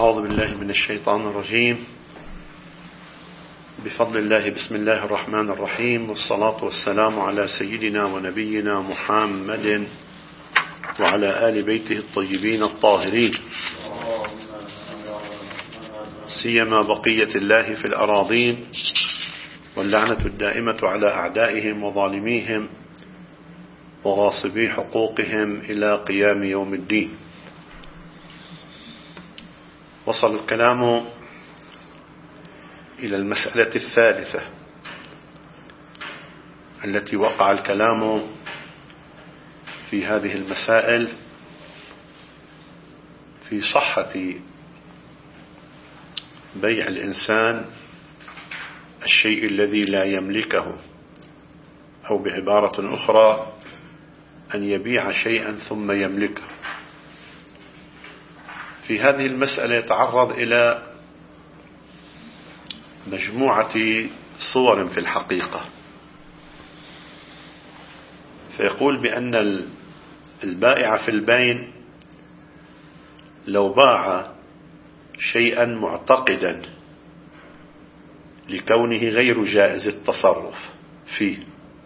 أعوذ بالله من الشيطان الرجيم. بفضل الله بسم الله الرحمن الرحيم، والصلاة والسلام على سيدنا ونبينا محمد وعلى آل بيته الطيبين الطاهرين، سيما بقية الله في الأراضين، واللعنة الدائمة على أعدائهم وظالميهم وغاصبي حقوقهم إلى قيام يوم الدين. وصل الكلام إلى المسألة الثالثة التي وقع الكلام في هذه المسائل في صحة بيع الإنسان الشيء الذي لا يملكه، أو بعبارة أخرى أن يبيع شيئا ثم يملكه. في هذه المسألة يتعرض إلى مجموعة صور في الحقيقة، فيقول بأن البائع في البين لو باع شيئا معتقدا لكونه غير جائز التصرف فيه،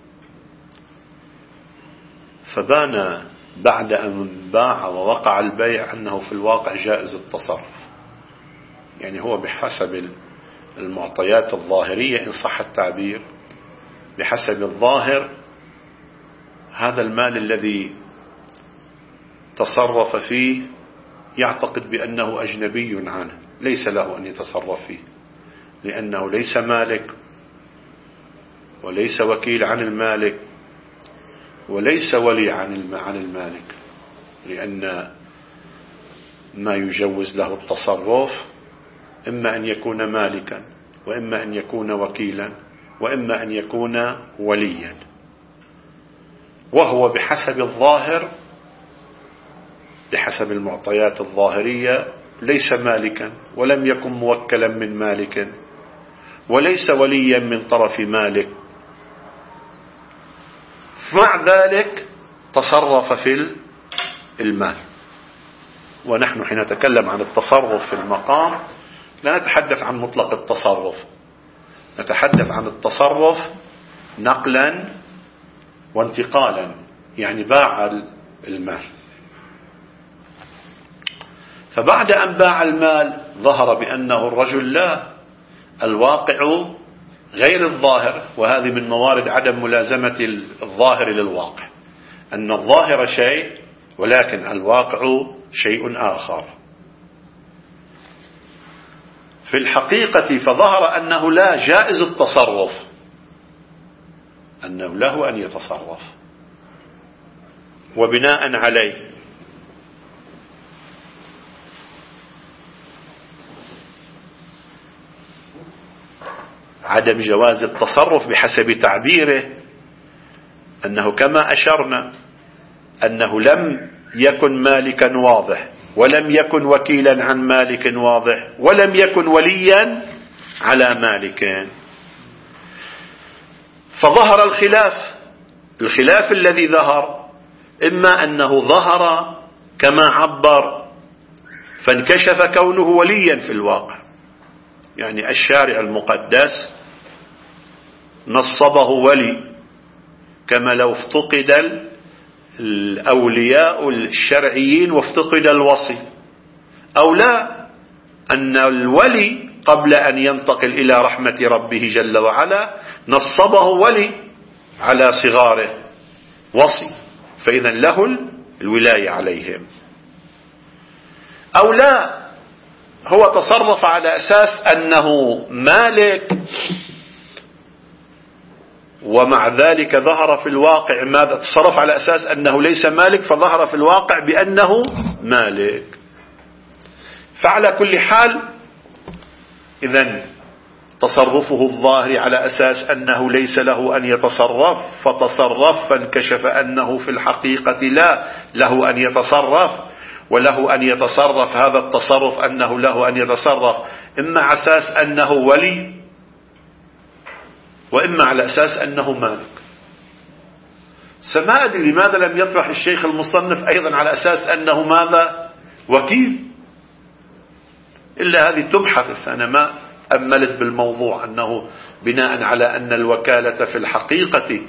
فبان بعد أن باع ووقع البيع أنه في الواقع جائز التصرف، يعني هو بحسب المعطيات الظاهرية إن صح التعبير، بحسب الظاهر هذا المال الذي تصرف فيه يعتقد بأنه أجنبي عنه، ليس له أن يتصرف فيه، لأنه ليس مالك وليس وكيل عن المالك وليس ولي عن المالك، لأن ما يجوز له التصرف إما أن يكون مالكا، وإما أن يكون وكيلا، وإما أن يكون وليا، وهو بحسب الظاهر بحسب المعطيات الظاهرية ليس مالكا، ولم يكن موكلا من مالك، وليس وليا من طرف مالك، مع ذلك تصرف في المال. ونحن حين نتكلم عن التصرف في المقام لا نتحدث عن مطلق التصرف، نتحدث عن التصرف نقلا وانتقالا، يعني باع المال. فبعد أن باع المال ظهر بأنه الرجل لا، الواقع غير الظاهر، وهذه من موارد عدم ملازمة الظاهر للواقع، أن الظاهر شيء ولكن الواقع شيء آخر. في الحقيقة فظهر أنه لا جائز التصرف، أنه له أن يتصرف، وبناء عليه عدم جواز التصرف بحسب تعبيره أنه كما أشرنا أنه لم يكن مالكا واضح، ولم يكن وكيلا عن مالك واضح، ولم يكن وليا على مالك. فظهر الخلاف الذي ظهر، إما أنه ظهر كما عبر فانكشف كونه وليا في الواقع، يعني الشارع المقدس نصبه ولي، كما لو افتقد الأولياء الشرعيين وافتقد الوصي، أو لا، أن الولي قبل أن ينتقل إلى رحمة ربه جل وعلا نصبه ولي على صغاره وصي، فإذا له الولاية عليهم. أو لا، هو تصرف على أساس أنه مالك، ومع ذلك ظهر في الواقع ماذا؟ تصرف على أساس أنه ليس مالك، فظهر في الواقع بأنه مالك. فعلى كل حال إذن تصرفه الظاهر على أساس أنه ليس له أن يتصرف، فتصرف فانكشف أنه في الحقيقة لا له أن يتصرف، وله أن يتصرف هذا التصرف أنه له أن يتصرف إما على أساس أنه ولي، وإما على أساس أنه مالك. سما أدري لماذا لم يطرح الشيخ المصنف أيضا على أساس أنه ماذا؟ وكيل. إلا هذه تبحث. أنا ما أملت بالموضوع أنه بناء على أن الوكالة في الحقيقة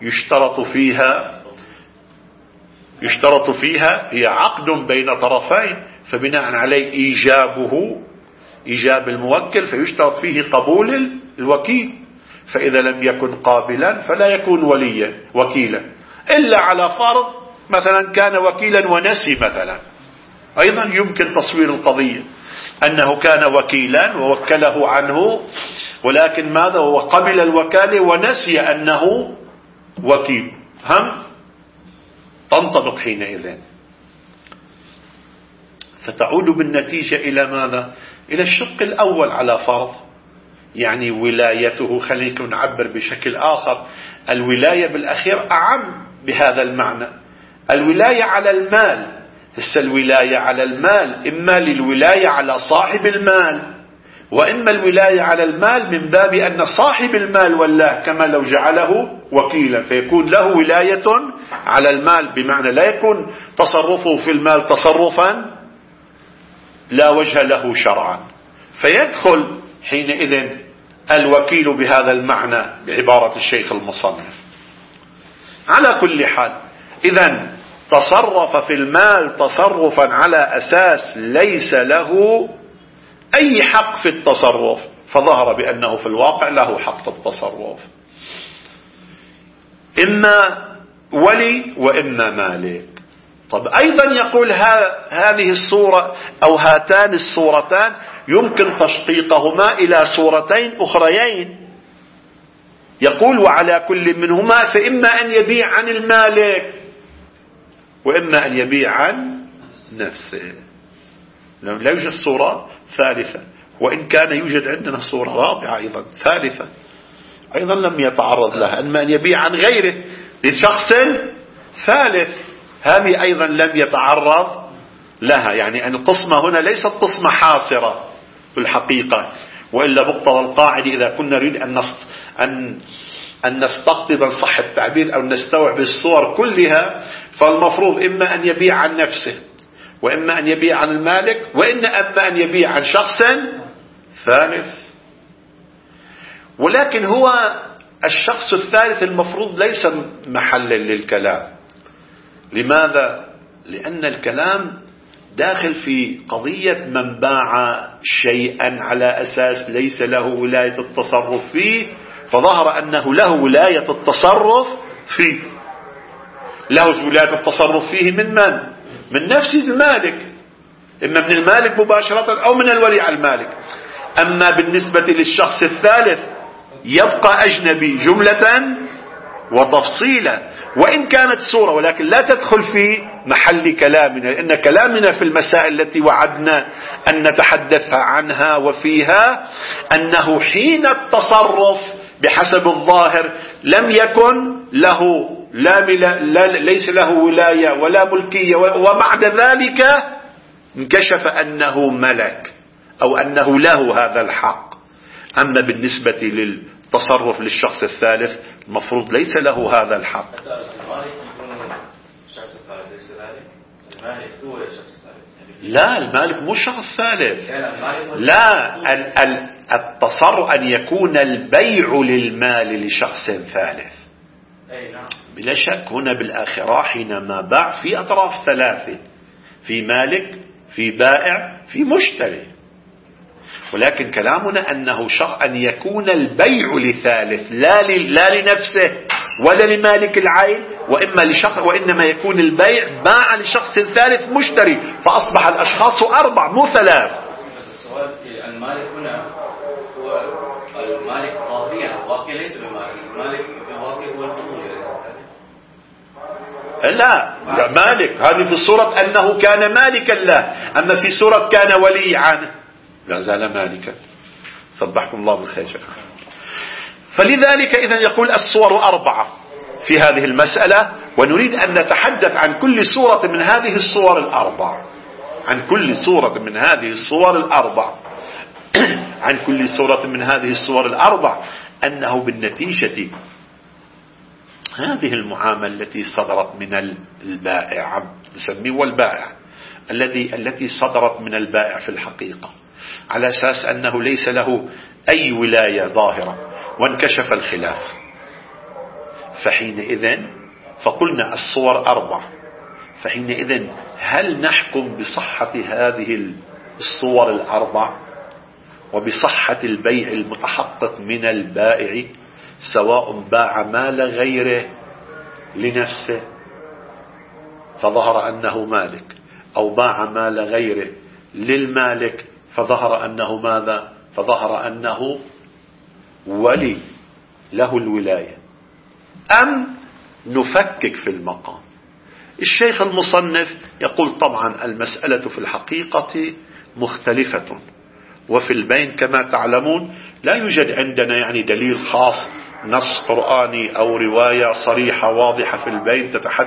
يشترط فيها هي عقد بين طرفين، فبناء عليه إيجاب الموكل، فيشترط فيه قبول الوكيل، فإذا لم يكن قابلا فلا يكون وكيلا، إلا على فرض مثلا كان وكيلا ونسي مثلا، أيضا يمكن تصوير القضية أنه كان وكيلا ووكله عنه، ولكن ماذا هو قبل الوكالة ونسي أنه وكيل، هم تنطبق حينئذ. فتعود بالنتيجة إلى ماذا؟ إلى الشق الأول على فرض، يعني ولايته. خلينا نعبر بشكل آخر، الولاية بالأخير أعم بهذا المعنى. الولاية على المال، الولاية على المال إما للولاية على صاحب المال، وإما الولاية على المال من باب أن صاحب المال والله كما لو جعله وكيلا، فيكون له ولاية على المال، بمعنى لا يكون تصرفه في المال تصرفا لا وجه له شرعا، فيدخل حينئذ الوكيل بهذا المعنى بعبارة الشيخ المصنف. على كل حال، إذن تصرف في المال تصرفا على أساس ليس له أي حق في التصرف، فظهر بأنه في الواقع له حق التصرف، إما ولي وإما مالك. طب أيضا يقول هذه الصورة أو هاتان الصورتان يمكن تشقيقهما إلى صورتين أخريين. يقول وعلى كل منهما فإما أن يبيع عن المالك وإما أن يبيع عن نفسه. لا يوجد صورة ثالثة، وإن كان يوجد عندنا صورة رابعة أيضا ثالثة أيضا لم يتعرض لها، أما أن يبيع عن غيره لشخص ثالث، هذه أيضا لم يتعرض لها. يعني أن القسمة هنا ليست قسمة حاصرة بالحقيقة، وإلا مقتضى القاعدة إذا كنا نريد أن نستقطب صح التعبير أو نستوعب الصور كلها، فالمفروض إما أن يبيع عن نفسه وإما أن يبيع عن المالك وإما أن يبيع عن شخص ثالث. ولكن هو الشخص الثالث المفروض ليس محلا للكلام. لماذا؟ لأن الكلام داخل في قضية من باع شيئا على أساس ليس له ولاية التصرف فيه، فظهر أنه له ولاية التصرف فيه. له ولاية التصرف فيه من من؟ من نفس المالك، إما من المالك مباشرة أو من الولي على المالك. أما بالنسبة للشخص الثالث يبقى أجنبي جملة وتفصيلا، وإن كانت صورة، ولكن لا تدخل في محل كلامنا، لأن كلامنا في المسائل التي وعدنا أن نتحدث عنها وفيها أنه حين التصرف بحسب الظاهر لم يكن له ليس له ولاية ولا ملكية، وبعد ذلك انكشف أنه ملك أو أنه له هذا الحق. أما بالنسبة للتصرف للشخص الثالث المفروض ليس له هذا الحق. لا، المالك مو شخص ثالث. لا، التصرف أن يكون البيع للمال لشخص ثالث بلا شك. هنا بالآخرة حينما باع في أطراف ثلاثة، في مالك، في بائع، في مشتري، ولكن كلامنا أنه أن يكون البيع لثالث لا لنفسه ولا لمالك العين، وإنما يكون البيع باع لشخص ثالث مشتري، فأصبح الأشخاص 4 مو 3. بس السؤال المالك هنا هو المالك ظاهريا، واقعي ليس بالمالك. المالك الواقعي هو الحكومة ليس لا مالك. هذه في صورة أنه كان مالكا له، أما في صورة كان ولي عنه لا زال مالكا. صبحكم الله بالخير شيخ. فلذلك إذن يقول الصور 4 في هذه المسألة، ونريد أن نتحدث عن كل صورة من هذه الصور الأربع، عن كل صورة من هذه الصور الأربع عن كل صورة من هذه الصور الأربع أنه بالنتيجة هذه المعاملة التي صدرت من البائع، نسميه والبائع التي صدرت من البائع في الحقيقة، على أساس أنه ليس له أي ولاية ظاهرة، وانكشف الخلاف. فحينئذ فقلنا الصور 4، فحينئذ هل نحكم بصحة هذه الصور 4 وبصحة البيع المتحقق من البائع سواء باع مال غيره لنفسه فظهر أنه مالك، أو باع مال غيره للمالك فظهر أنه ماذا؟ فظهر أنه ولي له الولاية، أم نفكك في المقام؟ الشيخ المصنف يقول طبعا المسألة في الحقيقة مختلفة، وفي البين كما تعلمون لا يوجد عندنا يعني دليل خاص، نص قرآني أو رواية صريحة واضحة في البين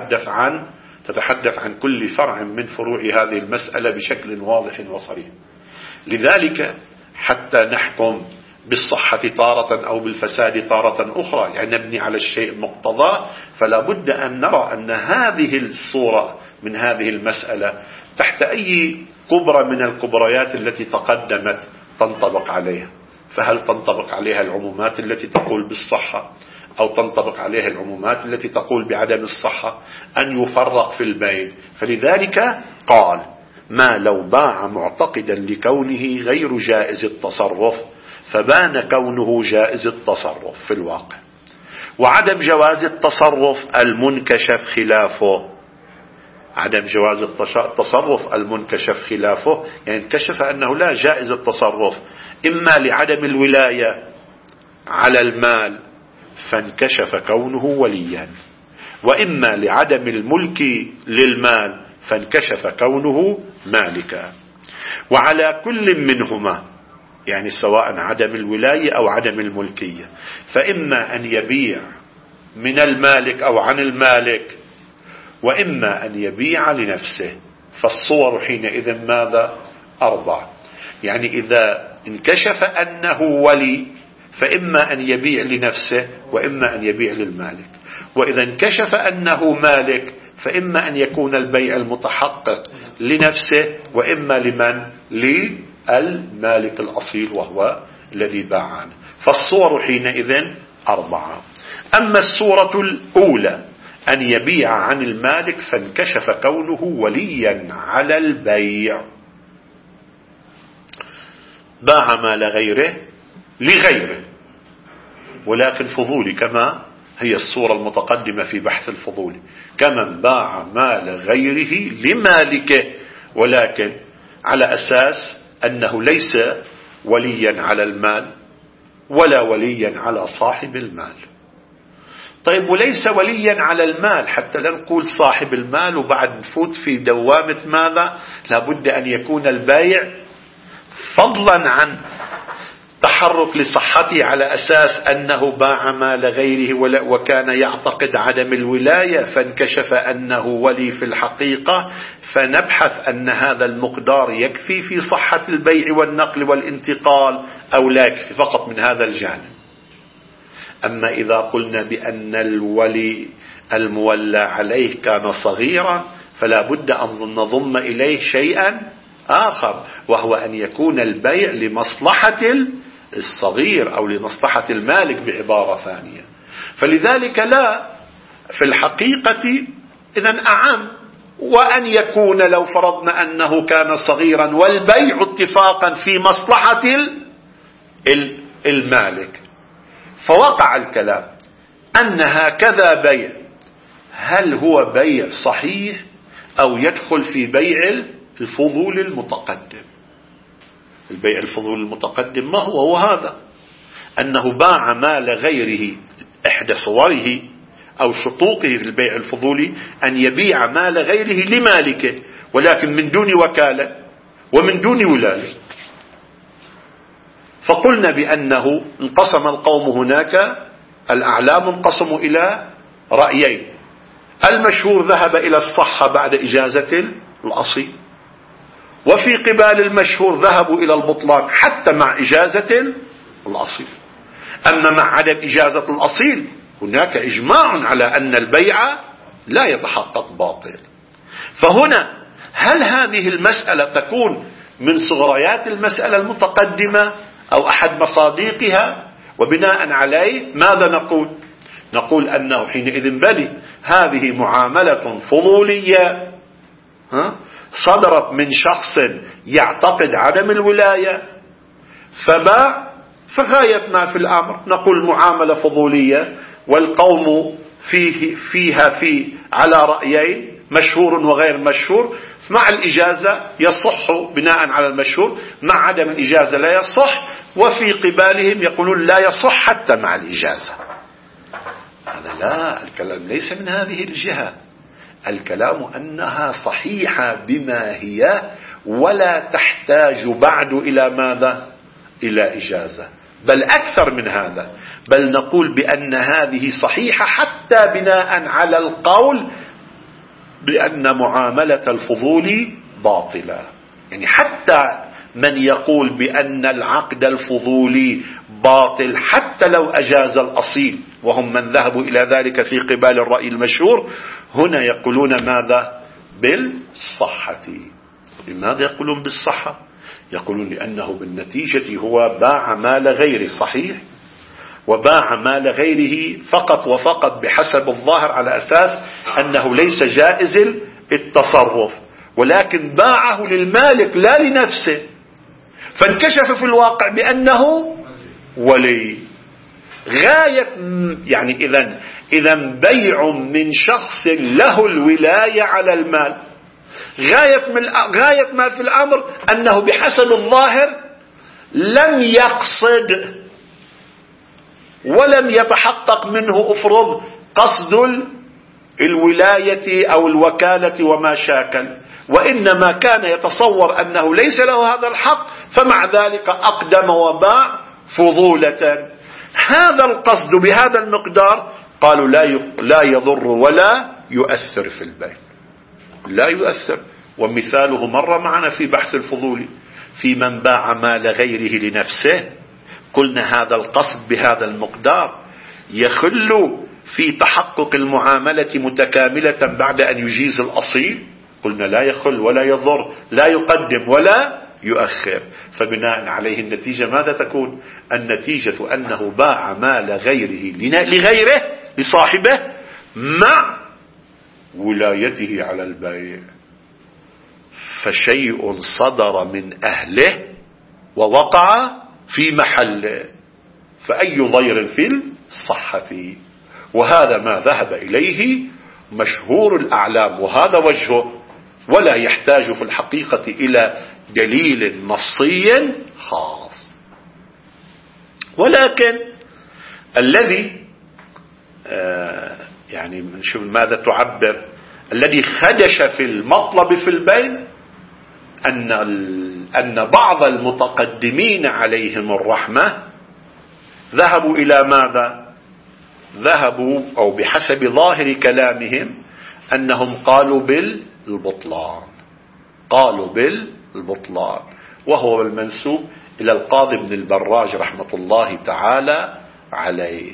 تتحدث عن كل فرع من فروع هذه المسألة بشكل واضح وصريح. لذلك حتى نحكم بالصحة تارة أو بالفساد تارة أخرى، يعني نبني على الشيء مقتضاه، فلا بد أن نرى أن هذه الصورة من هذه المسألة تحت أي كبرى من الكبريات التي تقدمت تنطبق عليها. فهل تنطبق عليها العمومات التي تقول بالصحة، أو تنطبق عليها العمومات التي تقول بعدم الصحة؟ أن يفرق في البين. فلذلك قال: ما لو باع معتقدا لكونه غير جائز التصرف فبان كونه جائز التصرف في الواقع، وعدم جواز التصرف المنكشف خلافه. عدم جواز التصرف المنكشف خلافه يعني انكشف أنه لا جائز التصرف، إما لعدم الولاية على المال فانكشف كونه وليا، وإما لعدم الملك للمال فانكشف كونه مالكا. وعلى كل منهما يعني سواء عدم الولاية أو عدم الملكية، فإما أن يبيع من المالك أو عن المالك، وإما أن يبيع لنفسه. فالصور حينئذ ماذا؟ 4. يعني إذا انكشف أنه ولي فإما أن يبيع لنفسه وإما أن يبيع للمالك، وإذا انكشف أنه مالك فإما أن يكون البيع المتحقق لنفسه وإما لمن؟ للمالك الأصيل وهو الذي باع عنه. فالصور حينئذ 4. أما الصورة الأولى أن يبيع عن المالك فانكشف كونه وليا على البيع، باع مال غيره لغيره ولكن فضولي، كما هي الصورة المتقدمة في بحث الفضولي، كمن باع مال غيره لمالكه ولكن على أساس أنه ليس وليا على المال ولا وليا على صاحب المال. طيب وليس وليا على المال حتى لا نقول صاحب المال وبعد نفوت في دوامة ماذا؟ لابد أن يكون البيع فضلا عن تحرك لصحته على أساس أنه باع مال غيره وكان يعتقد عدم الولاية فانكشف أنه ولي في الحقيقة، فنبحث أن هذا المقدار يكفي في صحة البيع والنقل والانتقال أو لا يكفي، فقط من هذا الجانب. أما إذا قلنا بأن الولي المولى عليه كان صغيرا فلا بد أن نضم إليه شيئا آخر، وهو أن يكون البيع لمصلحة الصغير أو لمصلحة المالك بعبارة ثانية. فلذلك لا في الحقيقة إذن أعم، وأن يكون لو فرضنا أنه كان صغيرا والبيع اتفاقا في مصلحة المالك، فوقع الكلام أن هكذا بيع هل هو بيع صحيح أو يدخل في بيع الفضول المتقدم؟ البيع الفضول المتقدم ما هو هذا؟ أنه باع مال غيره، إحدى صوره أو شطوقه في البيع الفضولي أن يبيع مال غيره لمالكه ولكن من دون وكالة ومن دون ولاية. فقلنا بأنه انقسم القوم هناك، الأعلام انقسموا إلى رأيين: المشهور ذهب إلى الصحة بعد إجازة الأصيل، وفي قبال المشهور ذهبوا إلى البطلان حتى مع إجازة الأصيل. أما مع عدم إجازة الأصيل هناك إجماع على أن البيع لا يتحقق باطل. فهنا هل هذه المسألة تكون من صغريات المسألة المتقدمة أو أحد مصادقها، وبناء عليه ماذا نقول؟ نقول أنه حينئذ بلي هذه معاملة فضولية صدرت من شخص يعتقد عدم الولاية فباع، فغاية ما في الأمر نقول معاملة فضولية، والقوم فيها على رأيين مشهور وغير مشهور. مع الإجازة يصح بناء على المشهور، مع عدم الإجازة لا يصح، وفي قبالهم يقولون لا يصح حتى مع الإجازة. هذا لا، الكلام ليس من هذه الجهة، الكلام أنها صحيحة بما هي ولا تحتاج بعد إلى ماذا؟ إلى إجازة، بل أكثر من هذا، بل نقول بأن هذه صحيحة حتى بناء على القول بأن معاملة الفضول باطلة. يعني حتى من يقول بأن العقد الفضولي باطل حتى لو أجاز الأصيل، وهم من ذهبوا إلى ذلك في قبال الرأي المشهور، هنا يقولون ماذا؟ بالصحة. لماذا يقولون بالصحة؟ يقولون لأنه بالنتيجة هو باع مال غيره، صحيح، وباع مال غيره فقط وفقط بحسب الظاهر على أساس أنه ليس جائز التصرف، ولكن باعه للمالك لا لنفسه، فانكشف في الواقع بأنه ولي. غاية يعني إذا بيع من شخص له الولاية على المال، غاية ما في الأمر أنه بحسب الظاهر لم يقصد ولم يتحقق منه أفرض قصد الولاية أو الوكالة وما شاكل، وإنما كان يتصور أنه ليس له هذا الحق، فمع ذلك أقدم وباع فضولة. هذا القصد بهذا المقدار قالوا لا يضر ولا يؤثر في البيع، لا يؤثر. ومثاله مر معنا في بحث الفضول، في من باع مال غيره لنفسه، قلنا هذا القصد بهذا المقدار يخل في تحقق المعاملة متكاملة بعد أن يجيز الأصيل، قلنا لا يخل ولا يضر، لا يقدم ولا يؤخر. فبناء عليه النتيجة ماذا تكون؟ النتيجة أنه باع مال غيره لغيره لصاحبه مع ولايته على البيع، فشيء صدر من أهله ووقع في محله، فأي ضير في الصحة. وهذا ما ذهب إليه مشهور الأعلام، وهذا وجهه، ولا يحتاج في الحقيقة إلى دليل نصي خاص. ولكن الذي يعني نشوف ماذا تعبر، الذي خدش في المطلب في البين أن بعض المتقدمين عليهم الرحمة ذهبوا إلى ماذا؟ ذهبوا أو بحسب ظاهر كلامهم أنهم قالوا بالبطلان، قالوا بالبطلان، وهو المنسوب إلى القاضي ابن البراج رحمة الله تعالى عليه.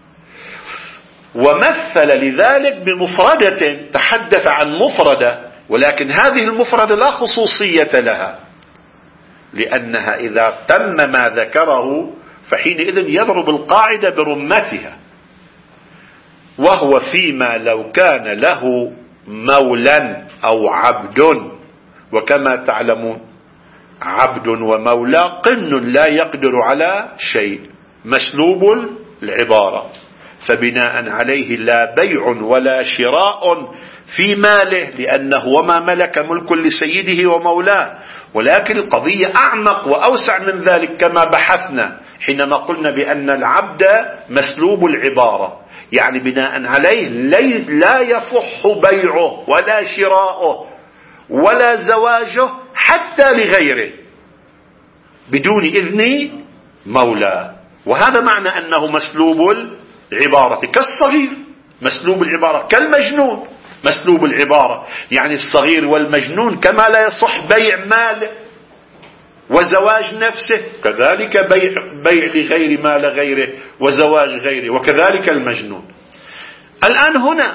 ومثل لذلك بمفردة، تحدث عن مفردة، ولكن هذه المفردة لا خصوصية لها، لأنها إذا تم ما ذكره فحينئذ يضرب القاعدة برمتها، وهو فيما لو كان له مولا أو عبد، وكما تعلمون عبد ومولى قن لا يقدر على شيء، مسلوب العبارة، فبناء عليه لا بيع ولا شراء في ماله، لأنه وما ملك ملك لسيده ومولاه. ولكن القضية أعمق وأوسع من ذلك كما بحثنا حينما قلنا بأن العبد مسلوب العبارة، يعني بناء عليه لا يصح بيعه ولا شراؤه ولا زواجه حتى لغيره بدون إذن مولاه. وهذا معنى أنه مسلوب العبارة كالصغير، مسلوب العبارة كالمجنون، مسلوب العبارة يعني الصغير والمجنون كما لا يصح بيع ماله وزواج نفسه، كذلك بيع لغير مال غيره وزواج غيره، وكذلك المجنون. الآن هنا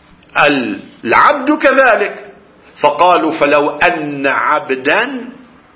العبد كذلك، فقالوا فلو أن عبدا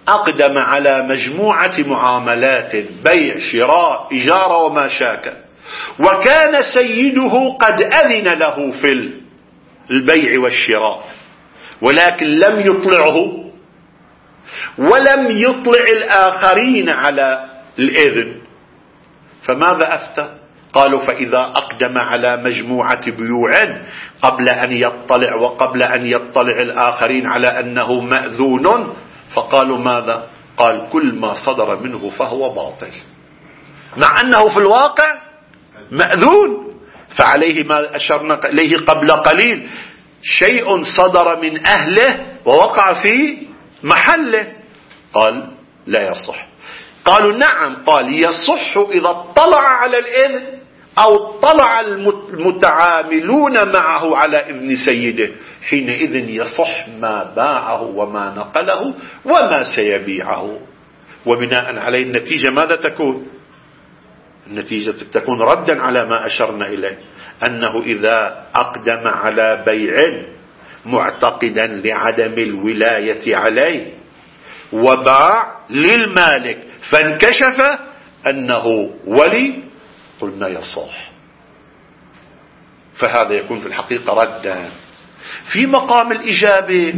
أقدم على مجموعة معاملات بيع شراء إجارة وما شاكل، وكان سيده قد أذن له في البيع والشراء ولكن لم يطلعه ولم يطلع الآخرين على الإذن، فماذا أفتى؟ قالوا فإذا أقدم على مجموعة بيوع قبل أن يطلع وقبل أن يطلع الآخرين على أنه مأذون، فقالوا ماذا؟ قال كل ما صدر منه فهو باطل، مع أنه في الواقع مأذون. فعليه ما أشرنا إليه قبل قليل، شيء صدر من أهله ووقع في محله. قال لا يصح. قالوا نعم. قال يصح إذا اطلع على الإذن أو طلع المتعاملون معه على إذن سيده، حينئذ يصح ما باعه وما نقله وما سيبيعه. وبناء عليه النتيجة ماذا تكون؟ النتيجة تكون ردا على ما أشرنا إليه، أنه إذا أقدم على بيع معتقدا لعدم الولاية عليه وباع للمالك فانكشف أنه ولي، قلنا يصح. فهذا يكون في الحقيقة ردا. في مقام الإجابة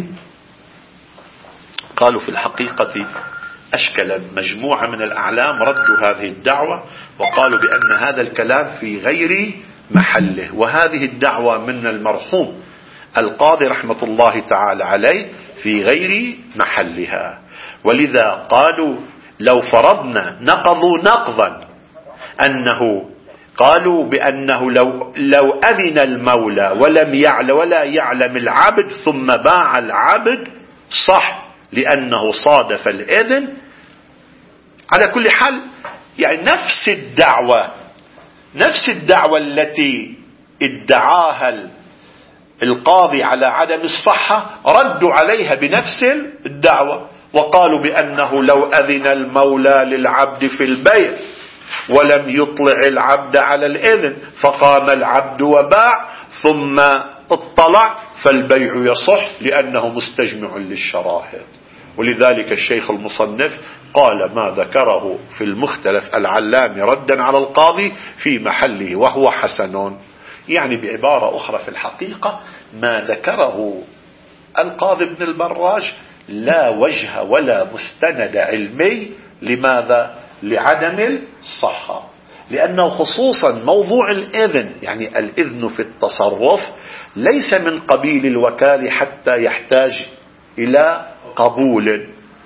قالوا في الحقيقة أشكل مجموعة من الأعلام ردوا هذه الدعوة وقالوا بأن هذا الكلام في غير محله، وهذه الدعوة من المرحوم القاضي رحمة الله تعالى عليه في غير محلها. ولذا قالوا لو فرضنا نقضوا نقضا أنه قالوا بأنه لو أذن المولى ولا يعلم العبد ثم باع العبد صح، لأنه صادف الإذن. على كل حال يعني نفس الدعوة التي ادعاها القاضي على عدم الصحة ردوا عليها بنفس الدعوة، وقالوا بأنه لو أذن المولى للعبد في البيع ولم يطلع العبد على الإذن فقام العبد وباع ثم اطلع فالبيع يصح لأنه مستجمع للشراهد. ولذلك الشيخ المصنف قال ما ذكره في المختلف العلامي ردا على القاضي في محله وهو حسن. يعني بعبارة أخرى في الحقيقة ما ذكره القاضي ابن البراج لا وجه ولا مستند علمي. لماذا؟ لعدم الصحة، لأنه خصوصا موضوع الإذن، يعني الإذن في التصرف ليس من قبيل الوكالة حتى يحتاج إلى قبول،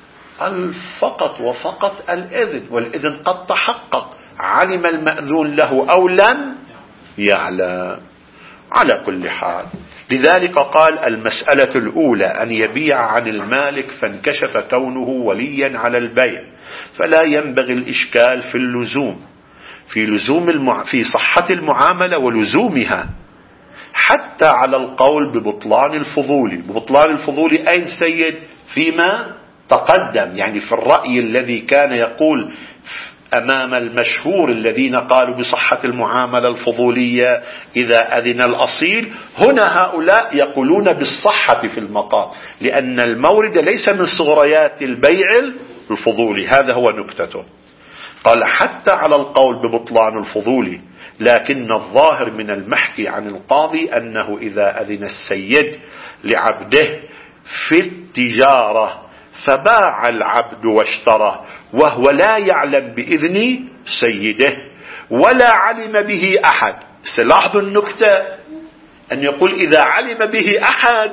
فقط وفقط الإذن، والإذن قد تحقق علم المأذون له أو لم يعلم. على كل حال لذلك قال المسألة الأولى أن يبيع عن المالك فانكشف كونه وليا على البيع، فلا ينبغي الإشكال في اللزوم، في صحة المعاملة ولزومها، حتى على القول ببطلان الفضول. ببطلان الفضول أين سيد؟ فيما تقدم، يعني في الرأي الذي كان يقول أمام المشهور الذين قالوا بصحة المعاملة الفضولية إذا أذن الأصيل، هنا هؤلاء يقولون بالصحة في المقام، لأن المورد ليس من صغريات البيع الفضولي. هذا هو نكتته. قال حتى على القول ببطلان الفضولي، لكن الظاهر من المحكي عن القاضي أنه إذا أذن السيد لعبده في التجارة فباع العبد واشترى وهو لا يعلم بإذن سيده ولا علم به أحد. سلاحظوا النكتة، أن يقول إذا علم به أحد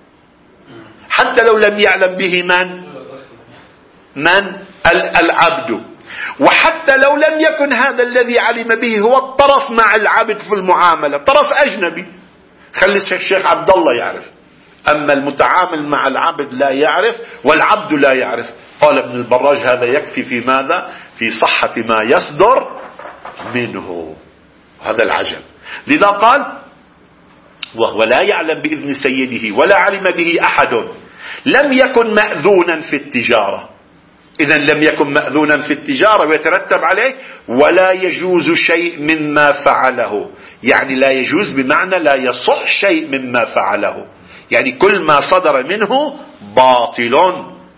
حتى لو لم يعلم به من العبد، وحتى لو لم يكن هذا الذي علم به هو الطرف مع العبد في المعاملة، طرف أجنبي، خلي الشيخ عبد الله يعرف، أما المتعامل مع العبد لا يعرف والعبد لا يعرف. قال ابن البراج هذا يكفي في ماذا؟ في صحة ما يصدر منه. هذا العجب. لذا قال وهو لا يعلم بإذن سيده ولا علم به أحد لم يكن مأذونا في التجارة. إذن لم يكن مأذونا في التجارة ويترتب عليه ولا يجوز شيء مما فعله، يعني لا يجوز بمعنى لا يصح شيء مما فعله، يعني كل ما صدر منه باطل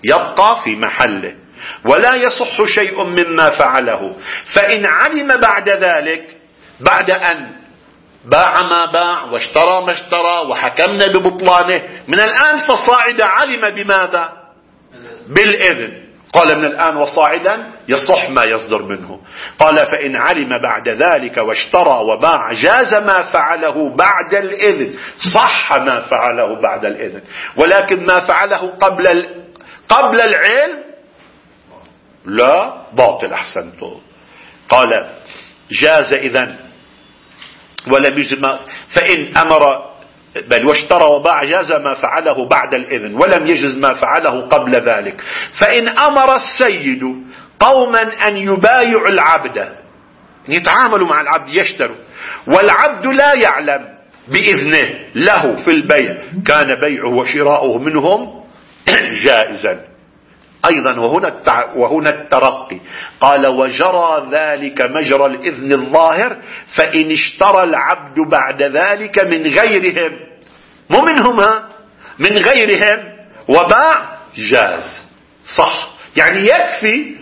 يبقى في محله ولا يصح شيء مما فعله. فإن علم بعد ذلك، بعد أن باع ما باع واشترى ما اشترى وحكمنا ببطلانه، من الآن فصاعدا علم بماذا؟ بالإذن. قال من الآن وصاعدا يصح ما يصدر منه. قال فإن علم بعد ذلك واشترى وباع جاز ما فعله بعد الإذن، صح ما فعله بعد الإذن. ولكن ما فعله قبل العلم لا، باطل. أحسنتم. قال جاز إذن ولم يجز ما، فإن أمر بل واشترى وباع جاز ما فعله بعد الإذن ولم يجز ما فعله قبل ذلك. فإن أمر السيد قوما أن يبايعوا العبد، يتعاملوا مع العبد يشتروا، والعبد لا يعلم بإذنه له في البيع، كان بيعه وشراؤه منهم جائزا أيضا. وهنا الترقي. قال وجرى ذلك مجرى الإذن الظاهر، فإن اشترى العبد بعد ذلك من غيرهم، مو منهما، من غيرهم، وباع جاز، صح. يعني يكفي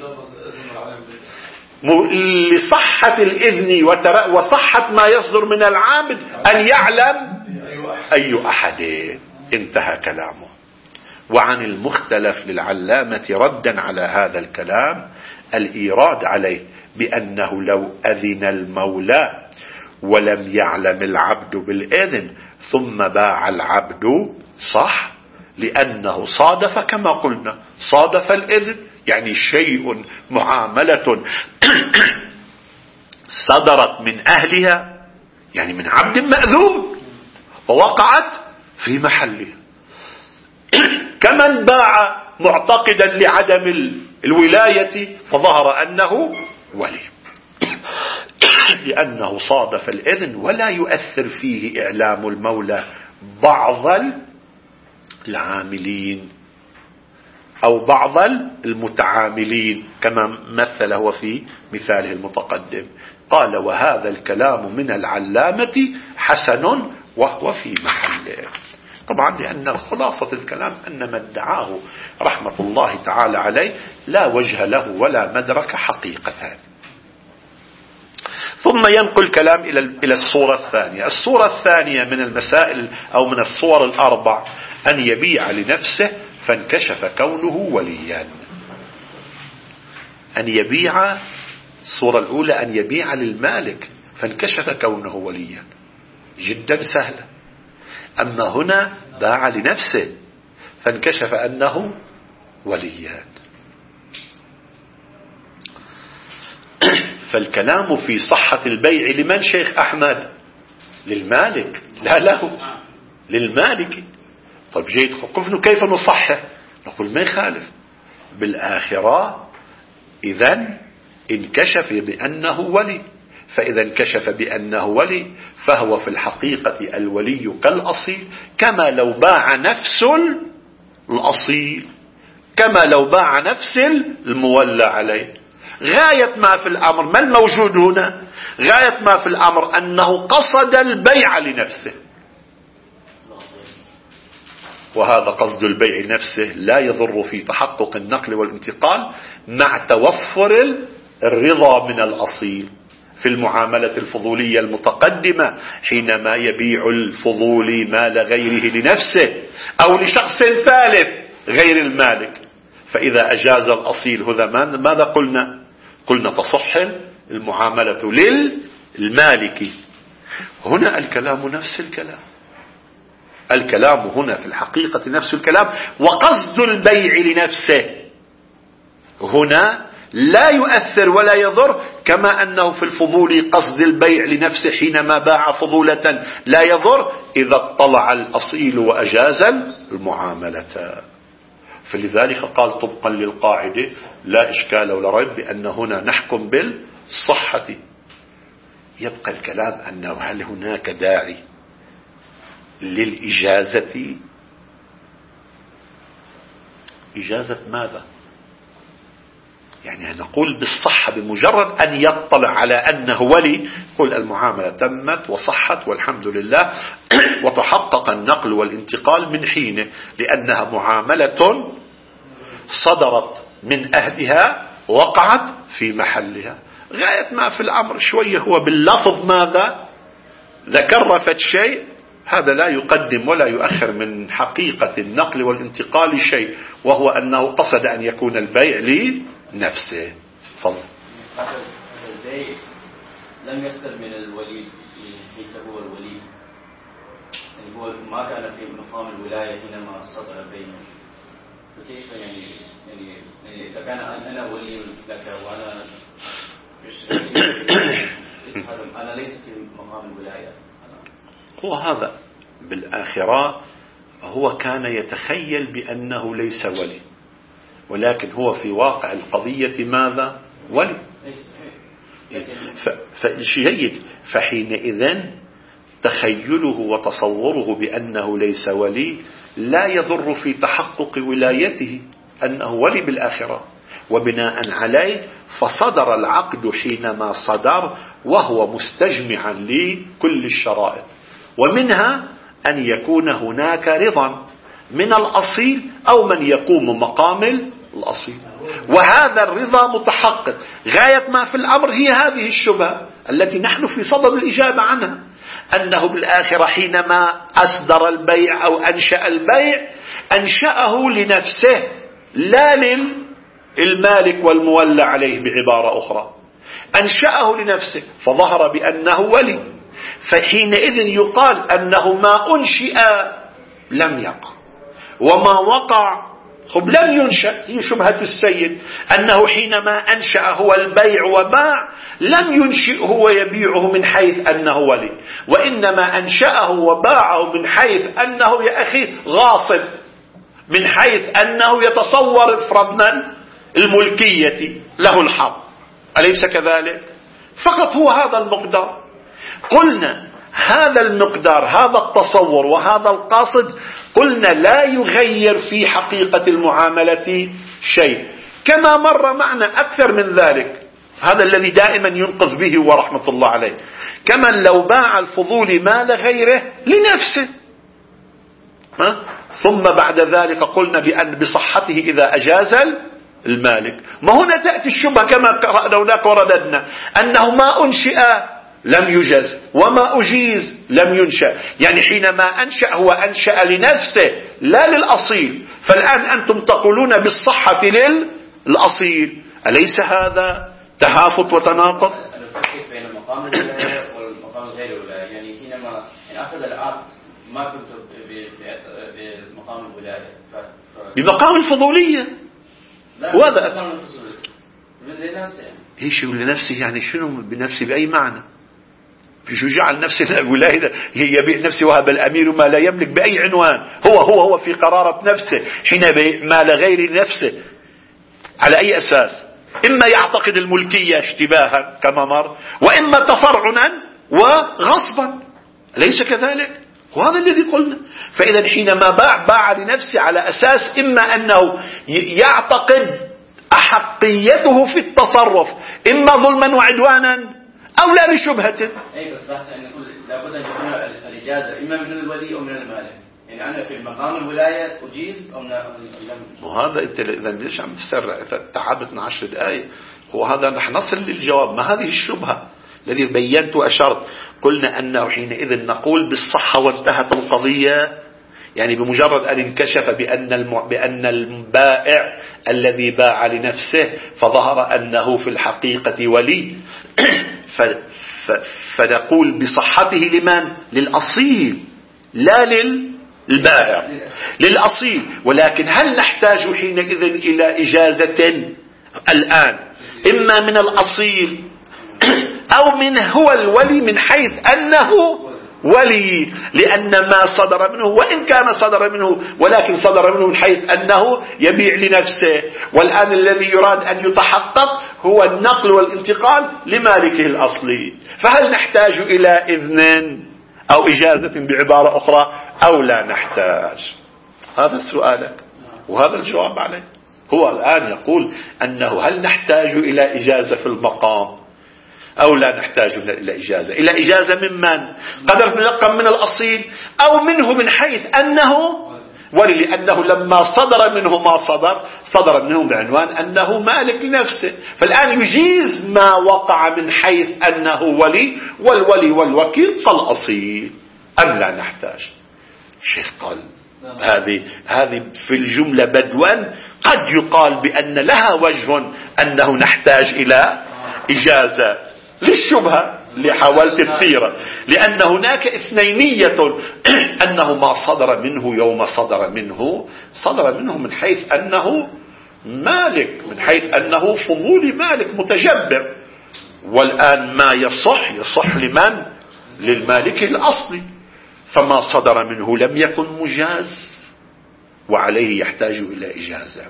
لصحة الإذن وصحة ما يصدر من العابد أن يعلم أي أحد. انتهى كلامه. وعن المختلف للعلامة ردا على هذا الكلام الإيراد عليه بأنه لو أذن المولى ولم يعلم العبد بالإذن ثم باع العبد صح، لأنه صادف كما قلنا، صادف الإذن، يعني شيء معاملة صدرت من أهلها، يعني من عبد مأذون، ووقعت في محلها. كمن باع معتقدا لعدم الولاية فظهر أنه ولي، لأنه صادف الإذن، ولا يؤثر فيه إعلام المولى بعض العاملين أو بعض المتعاملين كما مثل هو في مثاله المتقدم. قال وهذا الكلام من العلامة حسن وهو في محله. طبعا لأن خلاصة الكلام أن ما ادعاه رحمة الله تعالى عليه لا وجه له ولا مدرك حقيقة. ثم ينقل كلام إلى الصورة الثانية. الصورة الثانية من المسائل أو من الصور الأربع أن يبيع لنفسه فانكشف كونه وليا. أن يبيع، الصورة الأولى أن يبيع للمالك فانكشف كونه وليا، جدا سهلة. أما هنا باع لنفسه فانكشف أنه وليان. فالكلام في صحة البيع لمن شيخ أحمد؟ للمالك، لا له، للمالك. طيب جيد قفنا كيف نصحه؟ نقول ما يخالف بالآخرة إذن انكشف بأنه ولي. فإذا انكشف بأنه ولي فهو في الحقيقة الولي كالأصيل، كما لو باع نفس الأصيل، كما لو باع نفس المولى عليه. غاية ما في الأمر، ما الموجود هنا؟ غاية ما في الأمر أنه قصد البيع لنفسه، وهذا قصد البيع لنفسه لا يضر في تحقق النقل والانتقال مع توفر الرضا من الأصيل. في المعاملة الفضولية المتقدمة حينما يبيع الفضولي مال غيره لنفسه أو لشخص ثالث غير المالك، فإذا أجاز الأصيل هذا ماذا قلنا تصح المعاملة للمالك. هنا الكلام نفس الكلام، الكلام هنا في الحقيقة نفس الكلام. وقصد البيع لنفسه هنا لا يؤثر ولا يضر، كما أنه في الفضول قصد البيع لنفسه حينما باع فضولة لا يضر إذا اطلع الأصيل وأجاز المعاملة. فلذلك قال طبقا للقاعدة لا إشكال ولا ريب بأن هنا نحكم بالصحة. يبقى الكلام أنه هل هناك داعي للإجازة؟ إجازة ماذا؟ يعني نقول بالصحة بمجرد أن يطلع على أنه ولي، قل المعاملة تمت وصحت والحمد لله وتحقق النقل والانتقال من حينه، لأنها معاملة صدرت من أهلها وقعت في محلها. غاية ما في الأمر شوية هو باللفظ ماذا ذكر شيء، هذا لا يقدم ولا يؤخر من حقيقة النقل والانتقال شيء، وهو أنه قصد أن يكون البيع لنفسه. فضل. البيع لم يصدر من الولي حيث هو الولي، يعني هو ما كان في مقام الولاية حينما صدر البيع، فكيف يعني إذا كان أنا ولي لك وأنا أنا ليس في مقام الولاية. هو هذا بالآخرة هو كان يتخيل بأنه ليس ولي، ولكن هو في واقع القضية ماذا؟ ولي. فجيد. فحينئذ تخيله وتصوره بأنه ليس ولي لا يضر في تحقق ولايته أنه ولي بالآخرة، وبناء عليه فصدر العقد حينما صدر وهو مستجمعا لكل الشرائط، ومنها أن يكون هناك رضا من الأصيل أو من يقوم مقام الأصيل، وهذا الرضا متحقق. غاية ما في الأمر هي هذه الشبهة التي نحن في صدد الإجابة عنها، أنه بالآخرة حينما أصدر البيع أو أنشأ البيع أنشأه لنفسه لا للمالك والمولى عليه، بعبارة أخرى أنشأه لنفسه فظهر بأنه ولي، فحينئذ يقال أنه ما أنشئ لم يقع، وما وقع لم ينشأ. هي شبهة السيد أنه حينما أنشأ هو البيع وباع لم ينشئه ويبيعه من حيث أنه ولي، وإنما أنشأه وباعه من حيث أنه يا أخي غاصب، من حيث أنه يتصور فرضنا الملكية له الحق، أليس كذلك؟ فقط هو هذا المقدار. قلنا هذا المقدار، هذا التصور وهذا القاصد، قلنا لا يغير في حقيقة المعاملة شيء، كما مر معنا أكثر من ذلك. هذا الذي دائما ينقذ به ورحمة الله عليه، كمن لو باع الفضول مال غيره لنفسه، ثم بعد ذلك قلنا بأن بصحته إذا أجاز المالك. ما هنا تأتي الشبهة كما قرأنا هناك ورددنا أنه ما أنشئ لم يجز وما أجيز لم ينشأ، يعني حينما أنشأ هو أنشأ لنفسه لا للأصيل، فالآن أنتم تقولون بالصحة للأصيل، أليس هذا تهافت وتناقض؟ الفرق بين مقام الولاية والمقام غير الولاية، يعني حينما أخذ العقد ما كنت بمقام الولاية بمقام الفضولية. وهذا لنفسه، ايش لنفسه؟ يعني شنو بنفسه بأي معنى؟ شو جعل نفسه الولاية؟ يبيع نفسه وهب الأمير ما لا يملك بأي عنوان؟ هو في قرارة نفسه حين يبيع مال غير نفسه على أي أساس؟ إما يعتقد الملكية اشتباها كما مر، وإما تفرعنا وغصبا، ليس كذلك؟ وهذا الذي قلنا. فإذا حينما باع لنفسه على أساس إما أنه يعتقد أحقيته في التصرف إما ظلما وعدوانا أو لا لشبهة. أي بس نقول لابد أن تكون الإجازة إما من الولي أو من المالك، يعني أنا في مقام الولاية أجيز أو لم. وهذا أنت إذا ليش عم تسرع؟ تعبتنا 10 دقائق. هو هذا نحن نصل للجواب. ما هذه الشبهة الذي بينت وأشرت؟ قلنا أنه حينئذ نقول بالصحة وانتهت القضية، يعني بمجرد أن انكشف بأن البائع الذي باع لنفسه فظهر أنه في الحقيقة ولي فنقول بصحته لمن؟ للأصيل لا للبائع، للأصيل. ولكن هل نحتاج حينئذ إلى إجازة الآن إما من الأصيل أو من هو الولي من حيث أنه ولي، لأن ما صدر منه وإن كان صدر منه ولكن صدر منه من حيث أنه يبيع لنفسه، والآن الذي يراد أن يتحقق هو النقل والانتقال لمالكه الأصلي. فهل نحتاج إلى إذن أو إجازة بعبارة أخرى أو لا نحتاج؟ هذا سؤالك وهذا الجواب عليه. هو الآن يقول أنه هل نحتاج إلى إجازة في المقام أو لا نحتاج إلى إجازة؟ إلى إجازة ممن؟ قدر نلقى من الأصيل أو منه من حيث أنه ولي لأنه لما صدر منه ما صدر منه بعنوان أنه مالك لنفسه. فالآن يجيز ما وقع من حيث أنه ولي، والولي والوكيل كالأصيل، أم لا نحتاج؟ الشيخ قال هذه في الجملة بدوا قد يقال بأن لها وجه أنه نحتاج إلى إجازة للشبهة اللي حاولت تثيره، لأن هناك اثنينية، أنه ما صدر منه يوم صدر منه من حيث أنه مالك، من حيث أنه فضولي مالك متجبر، والآن ما يصح لمن؟ للمالك الأصلي، فما صدر منه لم يكن مجاز وعليه يحتاج إلى إجازة.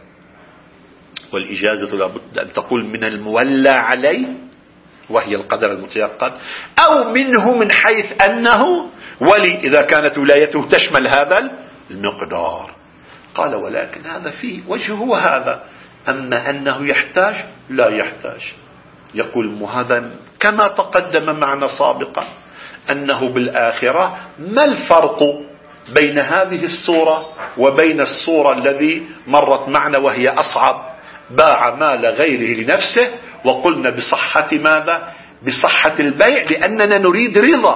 والإجازة لابد أن تقول من المولى عليه وهي القدر المتيقن، أو منه من حيث أنه ولي إذا كانت ولايته تشمل هذا المقدار. قال ولكن هذا فيه وجهه هذا، أما أنه يحتاج لا يحتاج. يقول هذا كما تقدم معنا سابقا أنه بالآخرة ما الفرق بين هذه الصورة وبين الصورة الذي مرت معنا وهي أصعب؟ باع مال غيره لنفسه، وقلنا بصحة ماذا؟ بصحة البيع، لأننا نريد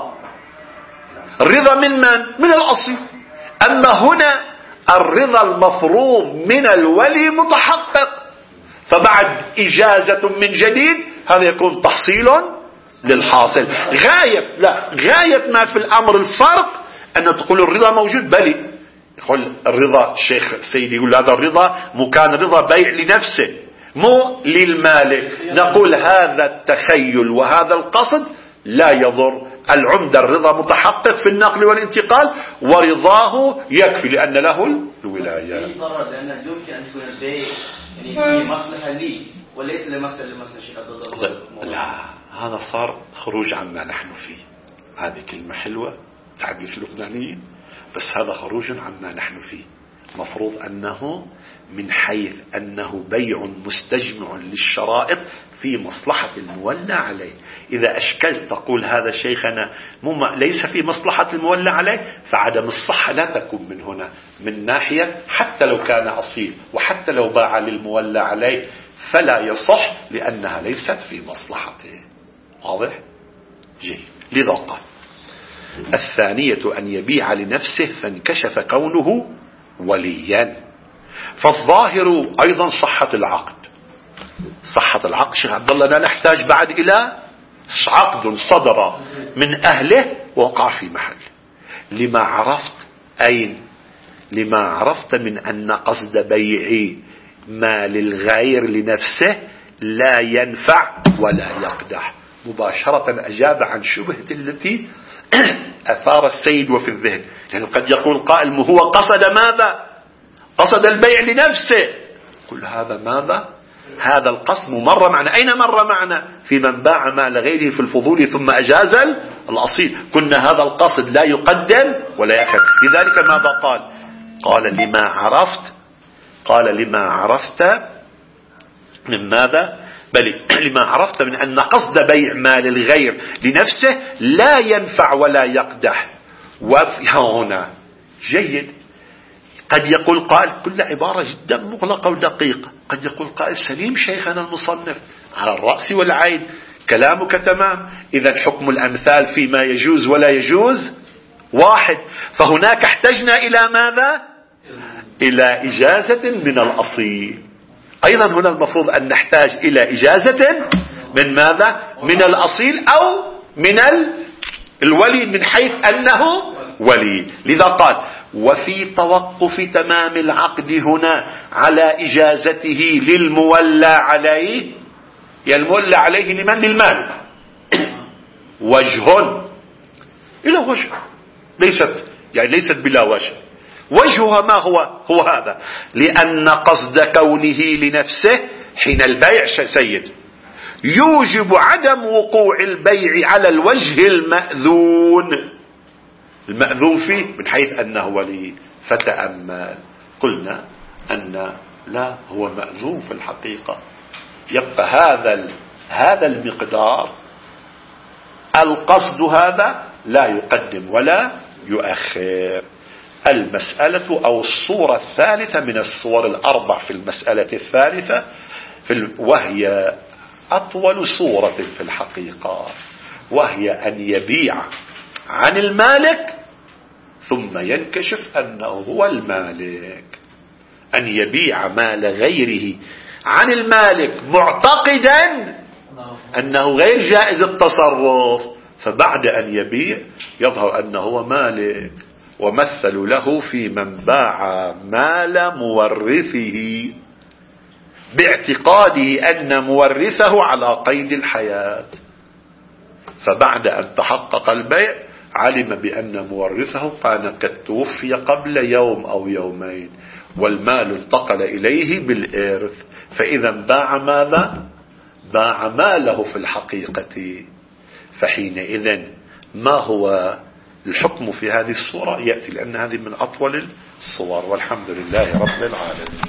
الرضا من من؟ من الأصل. أما هنا الرضا المفروض من الولي متحقق، فبعد إجازة من جديد هذا يكون تحصيل للحاصل. غاية ما في الأمر الفرق أن تقول الرضا موجود، بلي يقول الرضا الشيخ سيدي يقول هذا الرضا كان رضا بيع لنفسه مو للمالك. نقول هذا التخيل وهذا القصد لا يضر، العمدة الرضا متحقق في النقل والانتقال ورضاه يكفي لأن له الولاية. لأن يمكن أن تكون البيع يعني في مصلحة لي وليس لمصلحة لا، هذا صار خروج عما نحن فيه. هذه كلمة حلوة تعبير اللبنانيين، بس هذا خروج عما نحن فيه. مفروض أنه من حيث أنه بيع مستجمع للشرائط في مصلحة المولى عليه. إذا أشكلت تقول هذا شيخنا ليس في مصلحة المولى عليه، فعدم الصحة لا تكون من هنا، من ناحية حتى لو كان أصيل وحتى لو باع للمولى عليه فلا يصح لأنها ليست في مصلحته. واضح؟ جيد. لذا قال الثانية أن يبيع لنفسه فانكشف كونه وليا. فالظاهر أيضا صحة العقد. شيخ عبد الله لا نحتاج بعد إلى عقد صدر من أهله ووقع في محل. لما عرفت من أن قصد بيع مال الغير لنفسه لا ينفع ولا يقدح. مباشرة أجاب عن شبهة التي أثار السيد وفي الذهن، لأنه قد يقول قائل هو قصد ماذا؟ قصد البيع لنفسه. كل هذا ماذا؟ هذا القصد مر معنا. أين مر معنا؟ في من باع مال غيره في الفضول ثم أجاز الأصيل. كنا هذا القصد لا يقدم ولا يأخذ. لذلك ماذا قال؟ قال لما عرفت من ماذا؟ بل لما عرفت من أن قصد بيع مال الغير لنفسه لا ينفع ولا يقدح. هنا جيد. قد يقول قائل كل عبارة جدا مغلقة ودقيقة. قد يقول قائل سليم شيخنا المصنف على الرأس والعين، كلامك تمام. إذا حكم الأمثال فيما يجوز ولا يجوز واحد. فهناك احتجنا إلى ماذا؟ إلى إجازة من الأصيل. أيضا هنا المفروض أن نحتاج إلى إجازة من ماذا؟ من الأصيل أو من الولي من حيث أنه ولي. لذا قال وفي توقف تمام العقد هنا على إجازته للمولى عليه. المولى عليه لمن؟ للمال. وجه إلى وجه ليست بلا وجه. وجهها ما هو هذا، لأن قصد كونه لنفسه حين البيع سيد يوجب عدم وقوع البيع على الوجه المأذون فيه من حيث أنه ولي. فتأمل. قلنا أن لا هو مأذون في الحقيقة. يبقى هذا المقدار القصد هذا لا يقدم ولا يؤخر. المسألة أو الصورة الثالثة من الصور الأربع في المسألة الثالثة وهي أطول صورة في الحقيقة، وهي أن يبيع عن المالك ثم ينكشف أنه هو المالك. أن يبيع مال غيره عن المالك معتقدا أنه غير جائز التصرف، فبعد أن يبيع يظهر أنه هو مالك. ومثلوا له في من باع مال مورثه باعتقاده أن مورثه على قيد الحياة، فبعد أن تحقق البيع علم بأن مورثه كان قد توفي قبل يوم أو يومين والمال انتقل إليه بالإرث، فإذا باع ماذا؟ باع ماله في الحقيقة. فحينئذ ما هو الحكم في هذه الصورة؟ يأتي، لأن هذه من أطول الصور. والحمد لله رب العالمين.